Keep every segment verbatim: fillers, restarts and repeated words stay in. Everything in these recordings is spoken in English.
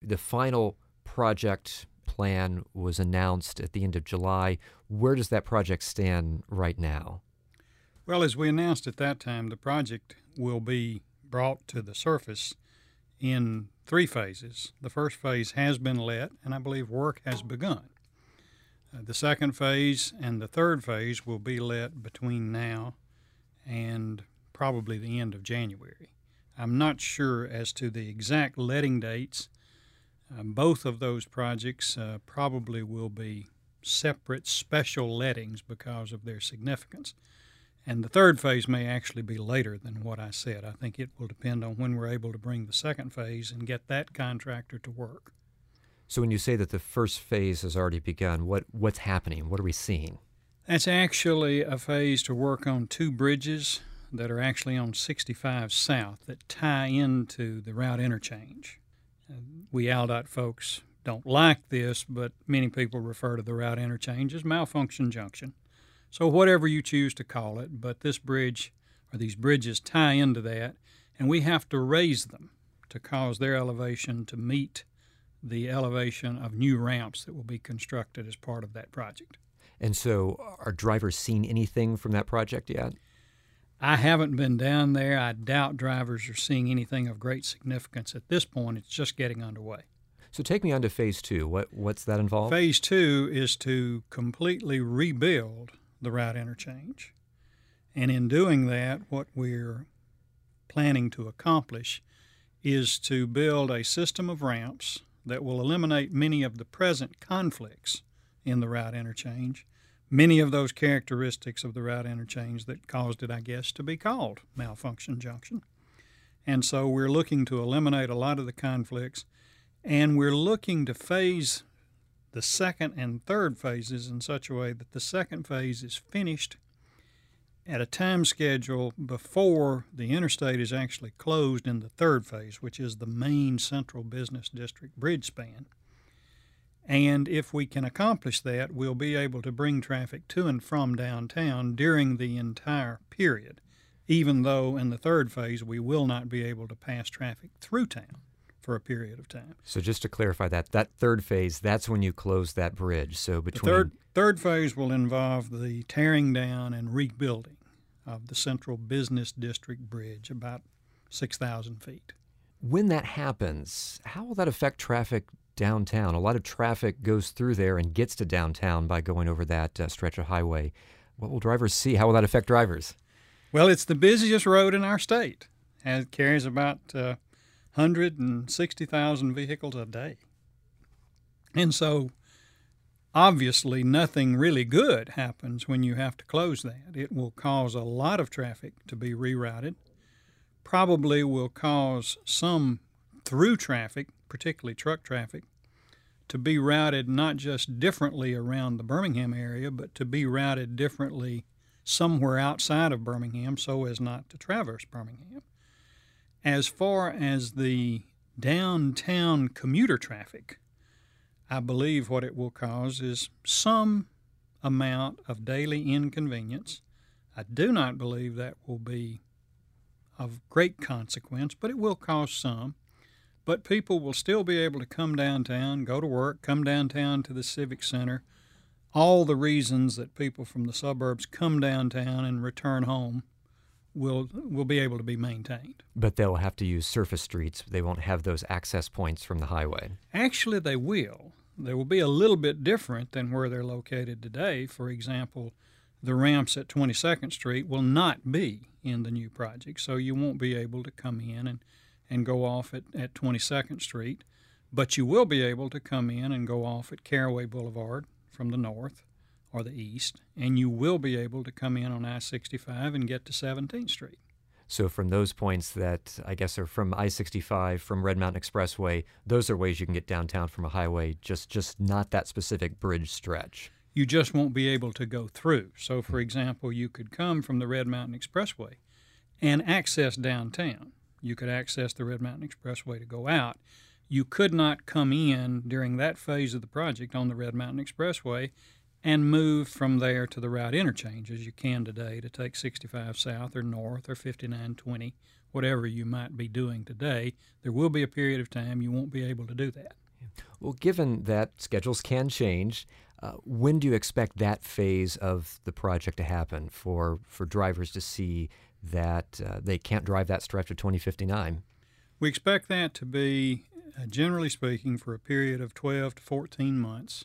the final project plan was announced at the end of July. Where does that project stand right now? Well, as we announced at that time, the project will be brought to the surface in three phases. The first phase has been let, and I believe work has begun. Uh, the second phase and the third phase will be let between now and probably the end of January. I'm not sure as to the exact letting dates. Uh, both of those projects uh, probably will be separate special lettings because of their significance. And the third phase may actually be later than what I said. I think it will depend on when we're able to bring the second phase and get that contractor to work. So when you say that the first phase has already begun, what, what's happening? What are we seeing? That's actually a phase to work on two bridges that are actually on sixty-five South that tie into the route interchange. Uh, we A L D O T folks don't like this, but many people refer to the route interchange as Malfunction Junction. So whatever you choose to call it, but this bridge or these bridges tie into that, and we have to raise them to cause their elevation to meet the elevation of new ramps that will be constructed as part of that project. And so are drivers seen anything from that project yet? I haven't been down there. I doubt drivers are seeing anything of great significance at this point. It's just getting underway. So take me on to phase two. What, what's that involved? Phase two is to completely rebuild the route interchange. And in doing that, what we're planning to accomplish is to build a system of ramps that will eliminate many of the present conflicts in the route interchange, many of those characteristics of the route interchange that caused it, I guess, to be called Malfunction Junction. And so we're looking to eliminate a lot of the conflicts, and we're looking to phase the second and third phases in such a way that the second phase is finished at a time schedule before the interstate is actually closed in the third phase, which is the main central business district bridge span. And if we can accomplish that, we'll be able to bring traffic to and from downtown during the entire period, even though in the third phase we will not be able to pass traffic through town for a period of time. So just to clarify that, that third phase, that's when you close that bridge. So between the third, third phase will involve the tearing down and rebuilding of the central business district bridge, about six thousand feet. When that happens, how will that affect traffic downtown? A lot of traffic goes through there and gets to downtown by going over that uh, stretch of highway. What will drivers see? How will that affect drivers? Well, it's the busiest road in our state, and it carries about uh, one hundred sixty thousand vehicles a day. And so, obviously, nothing really good happens when you have to close that. It will cause a lot of traffic to be rerouted, probably will cause some through traffic, particularly truck traffic, to be routed not just differently around the Birmingham area, but to be routed differently somewhere outside of Birmingham so as not to traverse Birmingham. As far as the downtown commuter traffic, I believe what it will cause is some amount of daily inconvenience. I do not believe that will be of great consequence, but it will cause some. But people will still be able to come downtown, go to work, come downtown to the Civic Center, all the reasons that people from the suburbs come downtown and return home will will be able to be maintained. But they'll have to use surface streets. They won't have those access points from the highway. Actually, they will. They will be a little bit different than where they're located today. For example, the ramps at twenty-second Street will not be in the new project, so you won't be able to come in and, and go off at, at twenty-second Street, but you will be able to come in and go off at Caraway Boulevard from the north or the east, and you will be able to come in on I sixty-five and get to seventeenth Street. So from those points that I guess are from I sixty-five, from Red Mountain Expressway, those are ways you can get downtown from a highway, just, just not that specific bridge stretch. You just won't be able to go through. So, for example, you could come from the Red Mountain Expressway and access downtown. You could access the Red Mountain Expressway to go out. You could not come in during that phase of the project on the Red Mountain Expressway and move from there to the route interchange as you can today to take sixty-five South or North or fifty-nine twenty whatever you might be doing today. There will be a period of time you won't be able to do that. Well, given that schedules can change, uh, when do you expect that phase of the project to happen for, for drivers to see that uh, they can't drive that stretch of twenty fifty-nine? We expect that to be, uh, generally speaking, for a period of twelve to fourteen months,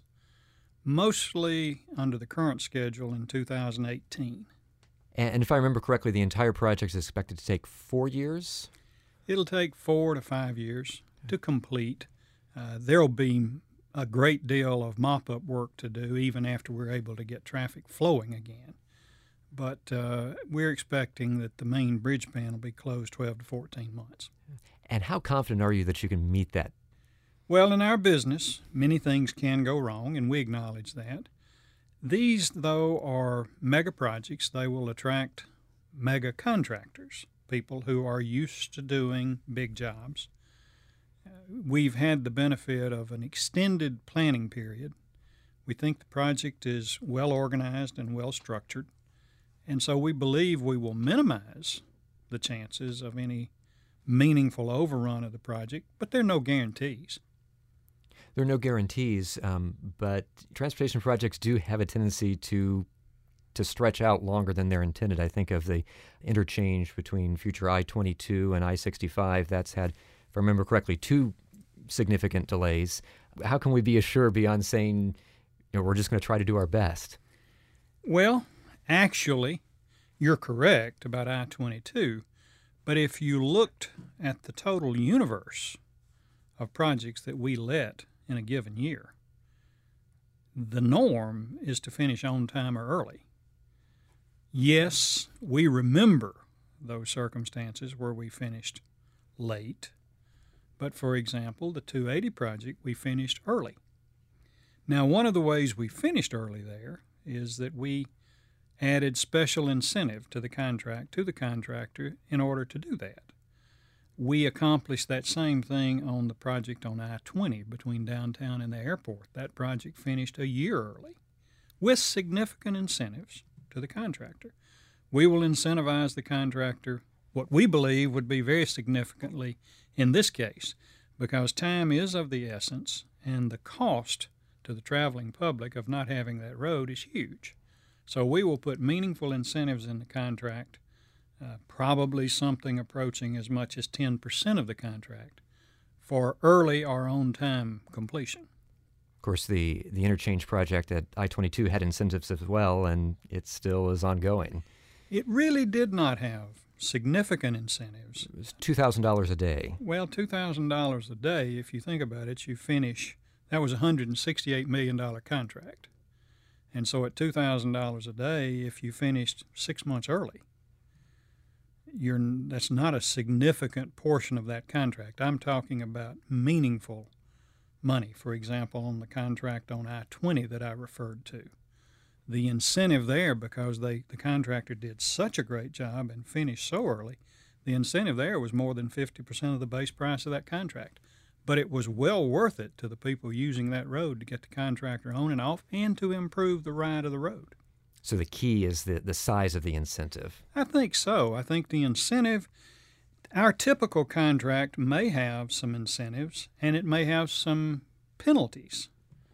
mostly under the current schedule in two thousand eighteen. And if I remember correctly, the entire project is expected to take four years? It'll take four to five years to complete. Uh, there'll be a great deal of mop-up work to do even after we're able to get traffic flowing again. But uh, we're expecting that the main bridge span will be closed twelve to fourteen months. And how confident are you that you can meet that? Well, in our business, many things can go wrong, and we acknowledge that. These, though, are mega projects. They will attract mega contractors, people who are used to doing big jobs. Uh, we've had the benefit of an extended planning period. We think the project is well organized and well structured, and so we believe we will minimize the chances of any meaningful overrun of the project, but there are no guarantees. There are no guarantees, um, but transportation projects do have a tendency to to stretch out longer than they're intended. I think of the interchange between future I twenty-two and I sixty-five. That's had, if I remember correctly, two significant delays. How can we be assured beyond saying, you know, we're just going to try to do our best? Well, actually, you're correct about I twenty-two, but if you looked at the total universe of projects that we let in a given year, the norm is to finish on time or early. Yes, we remember those circumstances where we finished late, but for example, the two eighty project, we finished early. Now, one of the ways we finished early there is that we added special incentive to the contract, to the contractor, in order to do that. We accomplished that same thing on the project on I twenty between downtown and the airport. That project finished a year early with significant incentives to the contractor. We will incentivize the contractor what we believe would be very significantly in this case, because time is of the essence and the cost to the traveling public of not having that road is huge. So we will put meaningful incentives in the contract, uh, probably something approaching as much as ten percent of the contract, for early or on-time completion. Of course, the, the interchange project at I twenty-two had incentives as well, and it still is ongoing. It really did not have significant incentives. It was two thousand dollars a day. Well, two thousand dollars a day, if you think about it, you finish, that was a one hundred sixty-eight million dollars contract. And so at two thousand dollars a day, if you finished six months early, you're, that's not a significant portion of that contract. I'm talking about meaningful money. For example, on the contract on I twenty that I referred to, the incentive there, because they, the contractor did such a great job and finished so early, the incentive there was more than fifty percent of the base price of that contract. But it was well worth it to the people using that road to get the contractor on and off and to improve the ride of the road. So the key is the, the size of the incentive. I think so. I think the incentive, our typical contract may have some incentives and it may have some penalties.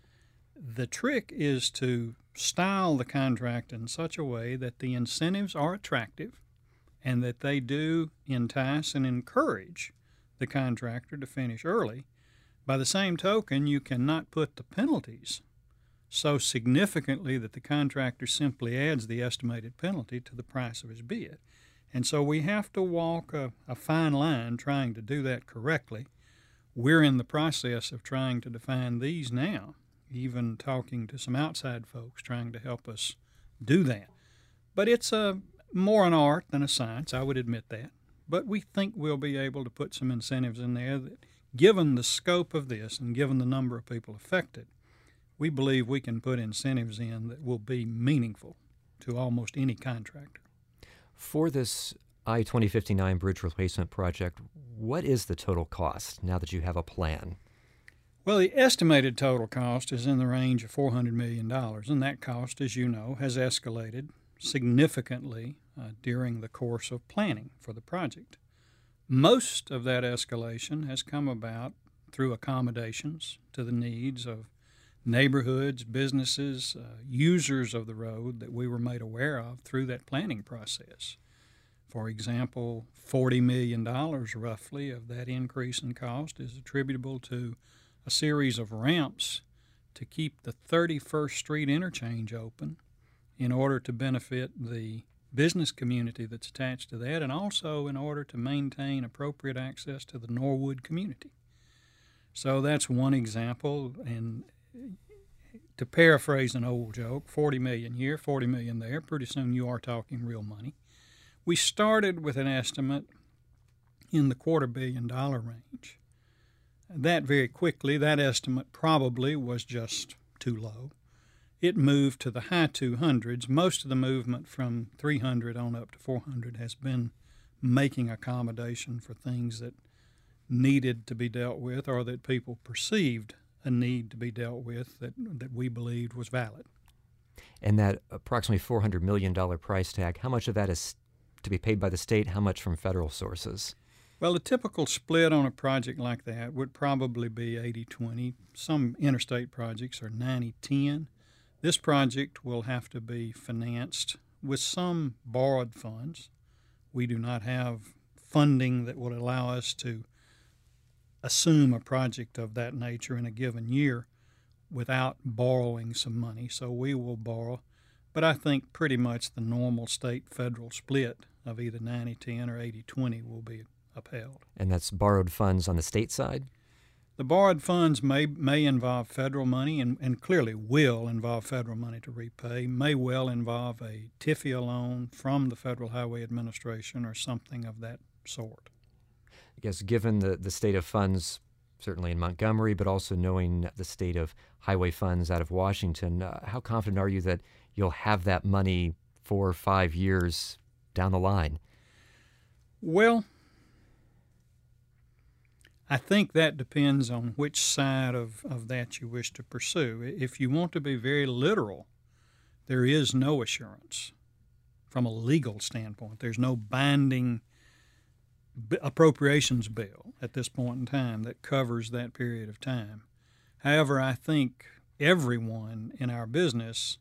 The trick is to style the contract in such a way that the incentives are attractive and that they do entice and encourage the contractor to finish early. By the same token, you cannot put the penalties so significantly that the contractor simply adds the estimated penalty to the price of his bid. And so we have to walk a, a fine line trying to do that correctly. We're in the process of trying to define these now, even talking to some outside folks trying to help us do that. But it's a, more an art than a science, I would admit that. But we think we'll be able to put some incentives in there that, given the scope of this and given the number of people affected, we believe we can put incentives in that will be meaningful to almost any contractor. For this I twenty fifty-nine bridge replacement project, what is the total cost now that you have a plan? Well, the estimated total cost is in the range of four hundred million dollars, and that cost, as you know, has escalated significantly uh, during the course of planning for the project. Most of that escalation has come about through accommodations to the needs of neighborhoods, businesses, uh, users of the road that we were made aware of through that planning process. For example, forty million dollars roughly of that increase in cost is attributable to a series of ramps to keep the thirty-first Street interchange open in order to benefit the business community that's attached to that, and also in order to maintain appropriate access to the Norwood community. So that's one example, and to paraphrase an old joke, forty million here, forty million there, pretty soon you are talking real money. We started with an estimate in the quarter billion dollar range. That very quickly, that estimate probably was just too low. It moved to the high two hundreds. Most of the movement from three hundred on up to four hundred has been making accommodation for things that needed to be dealt with or that people perceived a need to be dealt with that, that we believed was valid. And that approximately four hundred million dollars price tag, how much of that is to be paid by the state, how much from federal sources? Well, a typical split on a project like that would probably be eighty twenty. Some interstate projects are ninety ten. This project will have to be financed with some borrowed funds. We do not have funding that would allow us to assume a project of that nature in a given year without borrowing some money, so we will borrow. But I think pretty much the normal state-federal split of either ninety ten or eighty twenty will be upheld. And that's borrowed funds on the state side? The borrowed funds may may involve federal money and, and clearly will involve federal money to repay, may well involve a T I F I A loan from the Federal Highway Administration or something of that sort. I guess given the, the state of funds, certainly in Montgomery, but also knowing the state of highway funds out of Washington, uh, how confident are you that you'll have that money four or five years down the line? Well, I think that depends on which side of, of that you wish to pursue. If you want to be very literal, there is no assurance from a legal standpoint. There's no binding appropriations bill at this point in time that covers that period of time. However, I think everyone in our business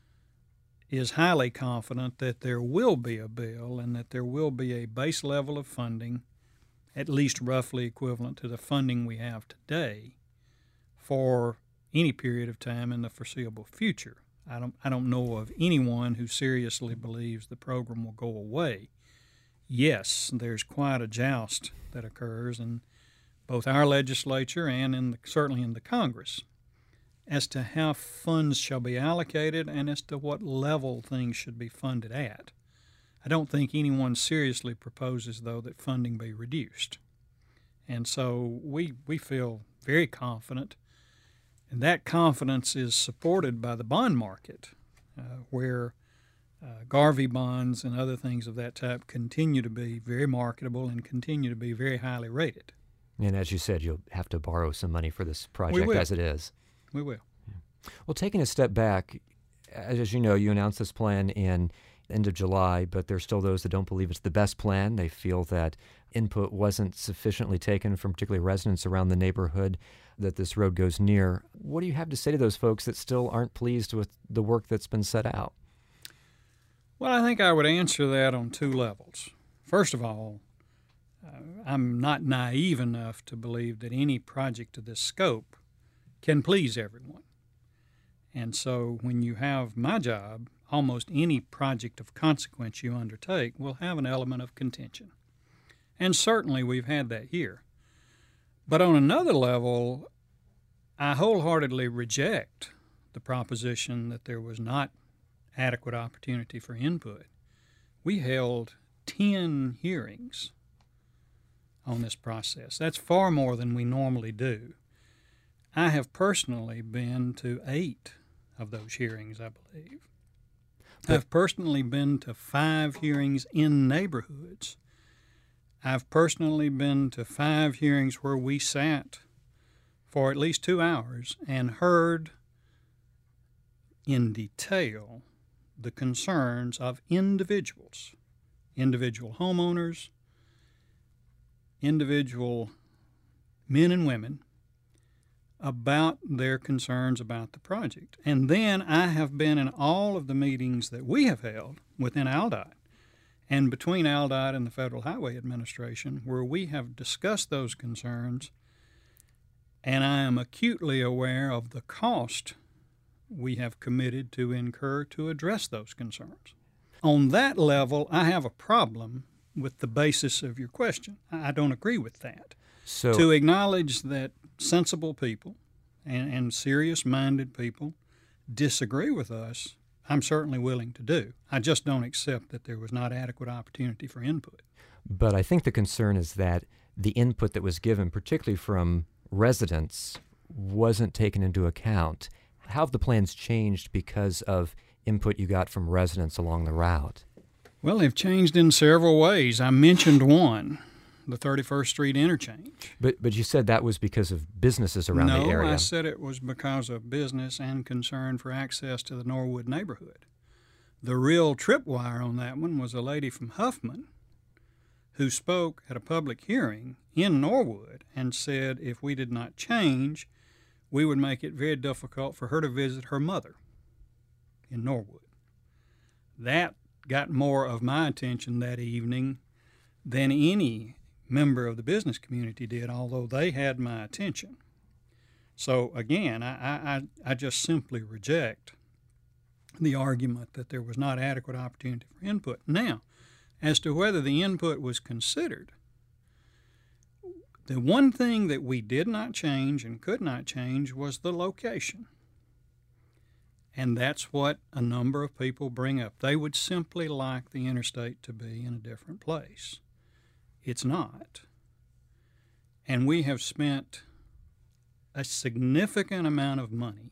is highly confident that there will be a bill and that there will be a base level of funding at least roughly equivalent to the funding we have today for any period of time in the foreseeable future. I don't, I don't know of anyone who seriously believes the program will go away. Yes, there's quite a joust that occurs in both our legislature and in the, certainly in the Congress as to how funds shall be allocated and as to what level things should be funded at. I don't think anyone seriously proposes, though, that funding be reduced. And so we, we feel very confident, and that confidence is supported by the bond market, uh, where uh, Garvey bonds and other things of that type continue to be very marketable and continue to be very highly rated. And as you said, you'll have to borrow some money for this project as it is. We will. Yeah. Well, taking a step back, as you know, you announced this plan in end of July, but there's still those that don't believe it's the best plan. They feel that input wasn't sufficiently taken from particularly residents around the neighborhood that this road goes near. What do you have to say to those folks that still aren't pleased with the work that's been set out? Well, I think I would answer that on two levels. First of all, uh, I'm not naive enough to believe that any project of this scope can please everyone. And so when you have my job, almost any project of consequence you undertake will have an element of contention. And certainly we've had that here. But on another level, I wholeheartedly reject the proposition that there was not adequate opportunity for input. We held ten hearings on this process. That's far more than we normally do. I have personally been to eight of those hearings, I believe. I've personally been to five hearings in neighborhoods. I've personally been to five hearings where we sat for at least two hours and heard in detail the concerns of individuals, individual homeowners, individual men and women about their concerns about the project. And then I have been in all of the meetings that we have held within ALDOT and between ALDOT and the Federal Highway Administration where we have discussed those concerns, and I am acutely aware of the cost we have committed to incur to address those concerns. On that level, I have a problem with the basis of your question. I don't agree with that. So, to acknowledge that sensible people and, and serious-minded people disagree with us, I'm certainly willing to do. I just don't accept that there was not adequate opportunity for input. But I think the concern is that the input that was given, particularly from residents, wasn't taken into account. How have the plans changed because of input you got from residents along the route? Well, they've changed in several ways. I mentioned one, the thirty-first Street interchange. But but you said that was because of businesses around no, the area. No, I said it was because of business and concern for access to the Norwood neighborhood. The real tripwire on that one was a lady from Huffman who spoke at a public hearing in Norwood and said if we did not change, we would make it very difficult for her to visit her mother in Norwood. That got more of my attention that evening than any member of the business community did, although they had my attention. So again, I, I, I just simply reject the argument that there was not adequate opportunity for input. Now, as to whether the input was considered, the one thing that we did not change and could not change was the location. And that's what a number of people bring up. They would simply like the interstate to be in a different place. It's not. And we have spent a significant amount of money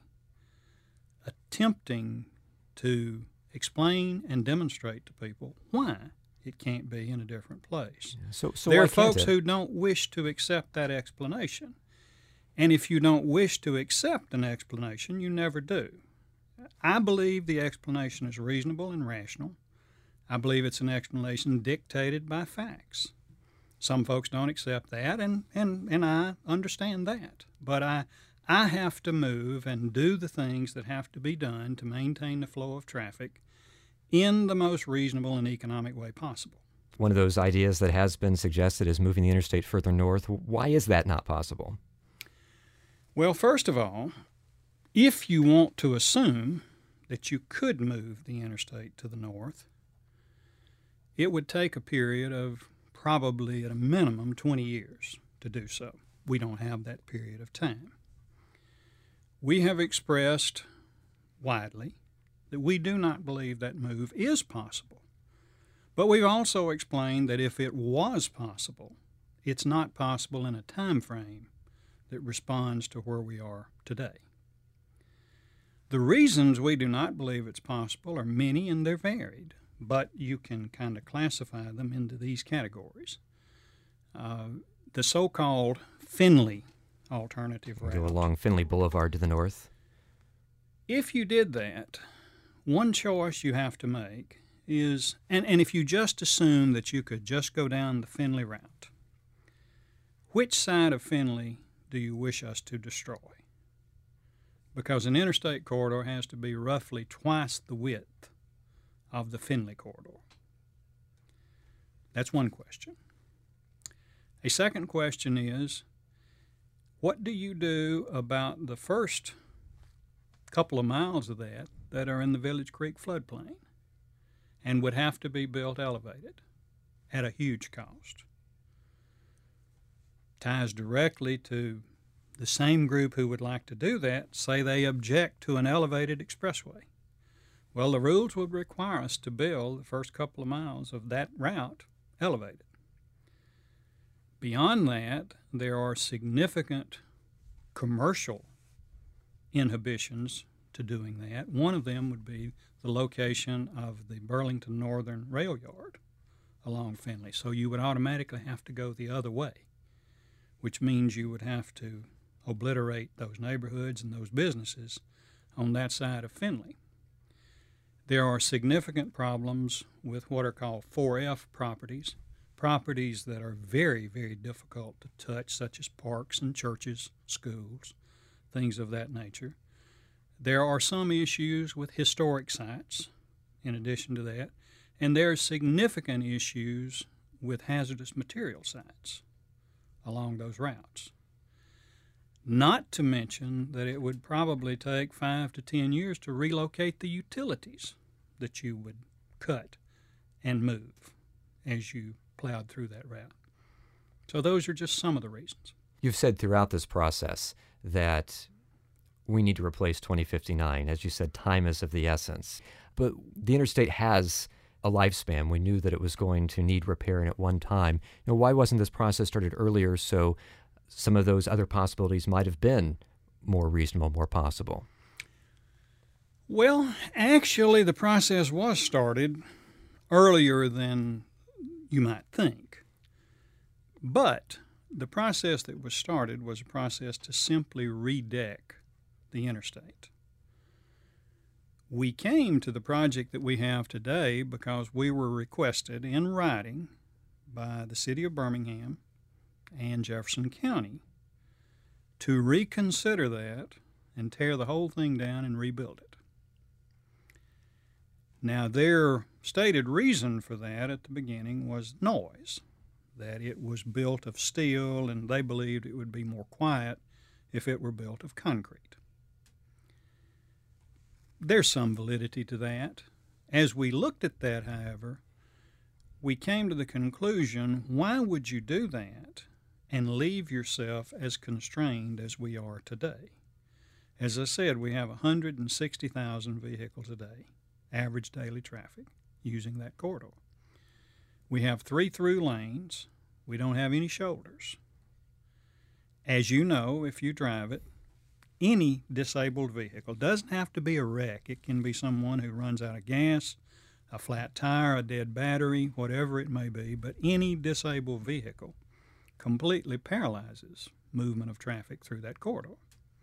attempting to explain and demonstrate to people why it can't be in a different place. So, so there why are folks can't it? who don't wish to accept that explanation. And if you don't wish to accept an explanation, you never do. I believe the explanation is reasonable and rational. I believe it's an explanation dictated by facts. Some folks don't accept that, and, and, and I understand that. But I, I have to move and do the things that have to be done to maintain the flow of traffic in the most reasonable and economic way possible. One of those ideas that has been suggested is moving the interstate further north. Why is that not possible? Well, first of all, if you want to assume that you could move the interstate to the north, it would take a period of probably at a minimum twenty years to do so. We don't have that period of time. We have expressed widely that we do not believe that move is possible. But we've also explained that if it was possible, it's not possible in a time frame that responds to where we are today. The reasons we do not believe it's possible are many and they're varied, but you can kind of classify them into these categories. Uh, the so-called Finley alternative route. Go along Finley Boulevard to the north. If you did that, one choice you have to make is, and, and if you just assume that you could just go down the Finley route, which side of Finley do you wish us to destroy? Because an interstate corridor has to be roughly twice the width of the Finley corridor. That's one question. A second question is, what do you do about the first couple of miles of that that are in the Village Creek floodplain and would have to be built elevated at a huge cost? Ties directly to the same group who would like to do that say they object to an elevated expressway. Well, the rules would require us to build the first couple of miles of that route elevated. Beyond that, there are significant commercial inhibitions to doing that. One of them would be the location of the Burlington Northern Rail Yard along Finley. So you would automatically have to go the other way, which means you would have to obliterate those neighborhoods and those businesses on that side of Finley. There are significant problems with what are called four F properties, properties that are very, very difficult to touch, such as parks and churches, schools, things of that nature. There are some issues with historic sites in addition to that, and there are significant issues with hazardous material sites along those routes. Not to mention that it would probably take five to ten years to relocate the utilities that you would cut and move as you plowed through that route. So those are just some of the reasons. You've said throughout this process that we need to replace twenty fifty-nine. As you said, time is of the essence. But the interstate has a lifespan. We knew that it was going to need repairing at one time. You know, why wasn't this process started earlier so some of those other possibilities might have been more reasonable, more possible? Well, actually, the process was started earlier than you might think. But the process that was started was a process to simply redeck the interstate. We came to the project that we have today because we were requested in writing by the City of Birmingham and Jefferson County to reconsider that and tear the whole thing down and rebuild it. Now, their stated reason for that at the beginning was noise, that it was built of steel and they believed it would be more quiet if it were built of concrete. There's some validity to that. As we looked at that, however, we came to the conclusion, why would you do that and leave yourself as constrained as we are today? As I said, we have one hundred sixty thousand vehicles a day, average daily traffic, using that corridor. We have three through lanes. We don't have any shoulders. As you know, if you drive it, any disabled vehicle doesn't have to be a wreck. It can be someone who runs out of gas, a flat tire, a dead battery, whatever it may be, but any disabled vehicle completely paralyzes movement of traffic through that corridor.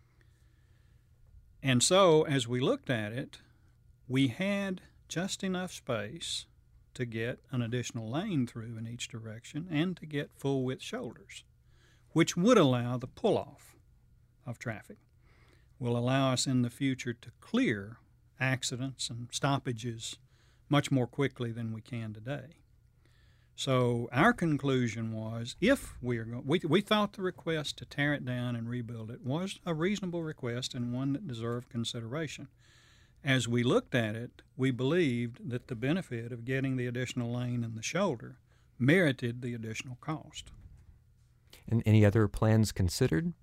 And so, as we looked at it, we had just enough space to get an additional lane through in each direction and to get full-width shoulders, which would allow the pull-off of traffic, will allow us in the future to clear accidents and stoppages much more quickly than we can today. So our conclusion was, if we are going, we, we thought the request to tear it down and rebuild it was a reasonable request and one that deserved consideration. As we looked at it, we believed that the benefit of getting the additional lane and the shoulder merited the additional cost. And any other plans considered?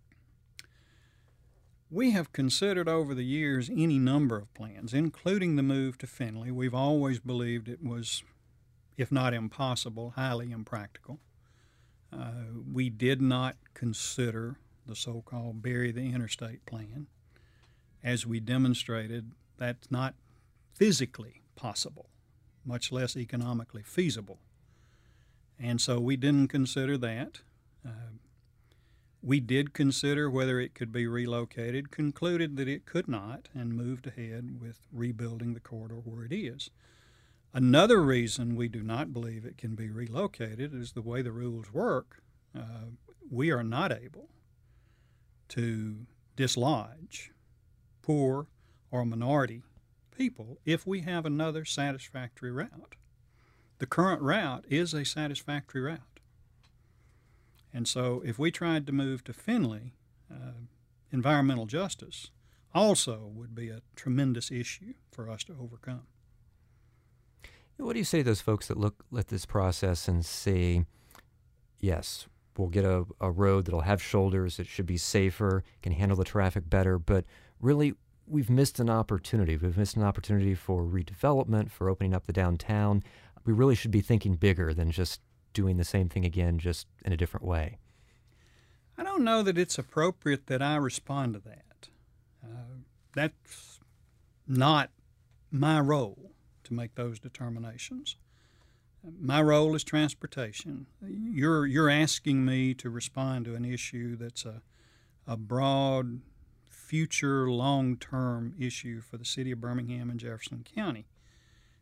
We have considered over the years any number of plans, including the move to Findlay. We've always believed it was, if not impossible, highly impractical. Uh, we did not consider the so-called bury the interstate plan. As we demonstrated, that's not physically possible, much less economically feasible. And so we didn't consider that. Uh, we did consider whether it could be relocated, concluded that it could not, and moved ahead with rebuilding the corridor where it is. Another reason we do not believe it can be relocated is the way the rules work. Uh, we are not able to dislodge poor or minority people if we have another satisfactory route. The current route is a satisfactory route. And so if we tried to move to Findlay, uh, environmental justice also would be a tremendous issue for us to overcome. What do you say to those folks that look at this process and say, yes, we'll get a, a road that'll have shoulders, it should be safer, can handle the traffic better, but really we've missed an opportunity. We've missed an opportunity for redevelopment, for opening up the downtown. We really should be thinking bigger than just doing the same thing again, just in a different way. I don't know that it's appropriate that I respond to that. Uh, that's not my role to make those determinations. My role is transportation. You're you're asking me to respond to an issue that's a a broad, future, long-term issue for the city of Birmingham and Jefferson County.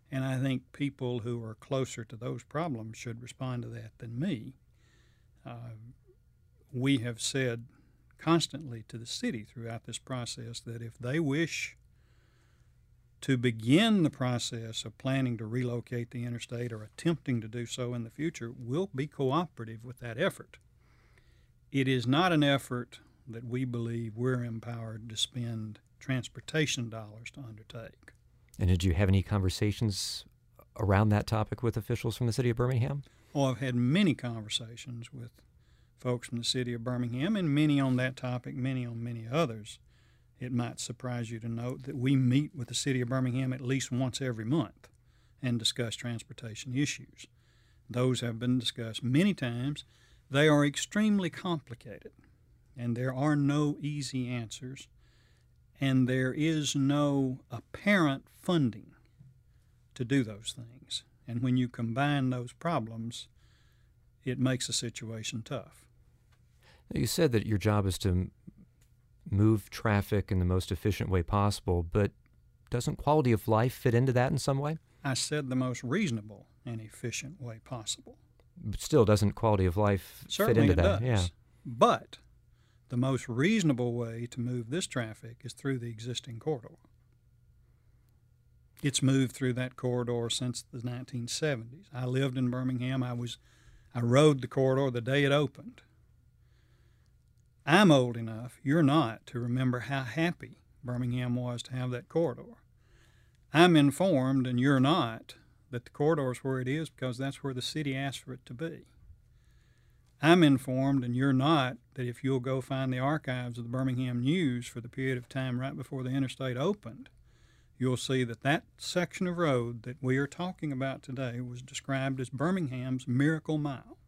And I think people who are closer to those problems should respond to that than me. Uh, we have said constantly to the city throughout this process that if they wish to begin the process of planning to relocate the interstate or attempting to do so in the future, we'll be cooperative with that effort. It is not an effort that we believe we're empowered to spend transportation dollars to undertake. And did you have any conversations around that topic with officials from the city of Birmingham? Oh, I've had many conversations with folks from the city of Birmingham, and many on that topic, many on many others. It might surprise you to note that we meet with the city of Birmingham at least once every month and discuss transportation issues. Those have been discussed many times. They are extremely complicated, and there are no easy answers, and there is no apparent funding to do those things. And when you combine those problems, it makes the situation tough. You said that your job is to move traffic in the most efficient way possible, but doesn't quality of life fit into that in some way? I said the most reasonable and efficient way possible. But still, doesn't quality of life Certainly fit into it that? Does. Yeah. But the most reasonable way to move this traffic is through the existing corridor. It's moved through that corridor since the nineteen seventies. I lived in Birmingham. I was, I rode the corridor the day it opened. I'm old enough, you're not, to remember how happy Birmingham was to have that corridor. I'm informed, and you're not, that the corridor is where it is because that's where the city asked for it to be. I'm informed, and you're not, that if you'll go find the archives of the Birmingham News for the period of time right before the interstate opened, you'll see that that section of road that we are talking about today was described as Birmingham's Miracle Mile.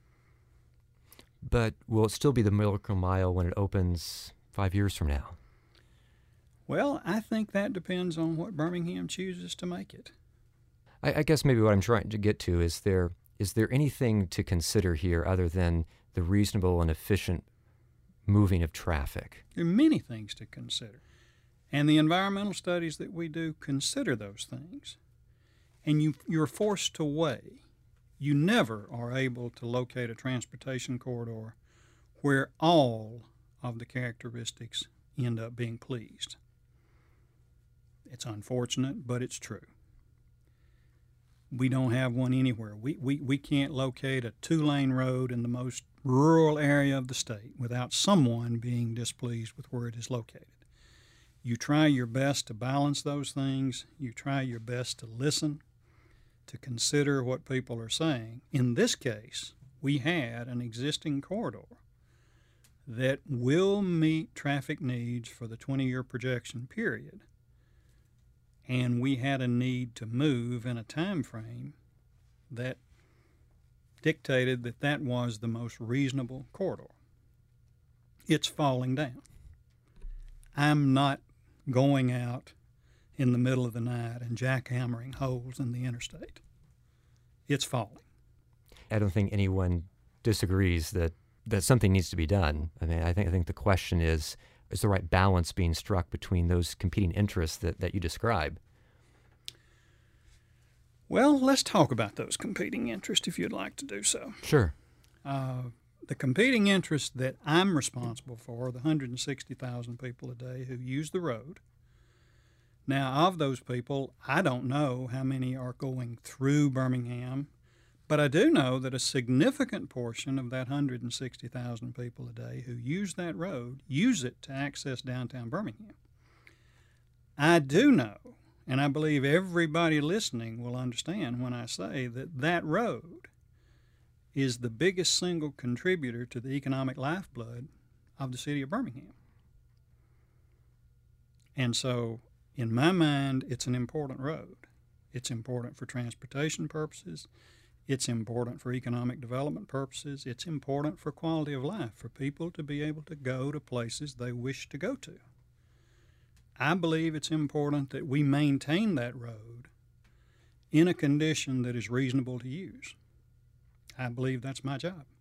But will it still be the Miracle Mile when it opens five years from now? Well, I think that depends on what Birmingham chooses to make it. I, I guess maybe what I'm trying to get to is there is there anything to consider here other than the reasonable and efficient moving of traffic? There are many things to consider. And the environmental studies that we do consider those things. And you, you're forced to weigh. You never are able to locate a transportation corridor where all of the characteristics end up being pleased. It's unfortunate, but it's true. We don't have one anywhere. We, we, we can't locate a two-lane road in the most rural area of the state without someone being displeased with where it is located. You try your best to balance those things. You try your best to listen, to consider what people are saying. In this case, we had an existing corridor that will meet traffic needs for the twenty-year projection period, and we had a need to move in a time frame that dictated that that was the most reasonable corridor. It's falling down. I'm not going out in the middle of the night and jackhammering holes in the interstate. It's falling. I don't think anyone disagrees that, that something needs to be done. I mean, I think I think the question is, is the right balance being struck between those competing interests that, that you describe? Well, let's talk about those competing interests if you'd like to do so. Sure. Uh, the competing interests that I'm responsible for, the one hundred sixty thousand people a day who use the road. Now, of those people, I don't know how many are going through Birmingham, but I do know that a significant portion of that one hundred sixty thousand people a day who use that road use it to access downtown Birmingham. I do know, and I believe everybody listening will understand when I say that that road is the biggest single contributor to the economic lifeblood of the city of Birmingham. And so, in my mind, it's an important road. It's important for transportation purposes. It's important for economic development purposes. It's important for quality of life, for people to be able to go to places they wish to go to. I believe it's important that we maintain that road in a condition that is reasonable to use. I believe that's my job.